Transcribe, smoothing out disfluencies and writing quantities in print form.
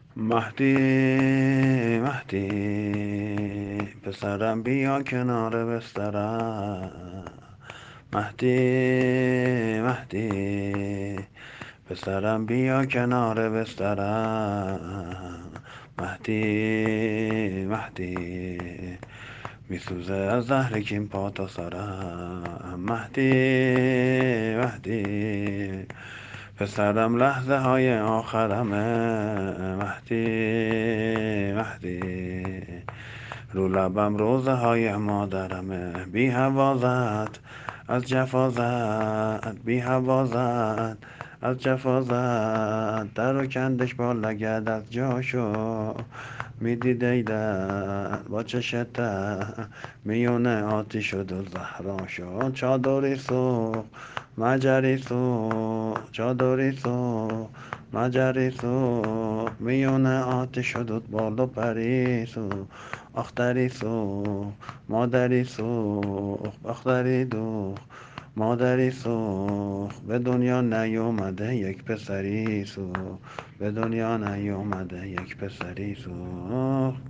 مهدی مهدی پسرم بیا کنار بسترم. مهدی مهدی پسرم بیا کنار بسترم. مهدی مهدی میسوزه از زهر کین پا تا سرم. مهدی مهدی پسرم لحظه های آخرمه. مهدی مهدی رو لبم روزه های مادرمه. بی حوازت از جفازت، بی حوازت از جفازت در و کندش با لگد از جاشو. میدید ایدن با چشت میونه آتیش شد و زهرا شد. چادری سوخت مجری سوخت، چادری سوخت مجری سوخت، میونه آتیش شد و بال و پری سوخت. آختری سوخت مادری سوخت، آختری دوخت مادری سوخت. به دنیا نیومده یک پسری سوخت، به دنیا نیومده یک پسری سوخت.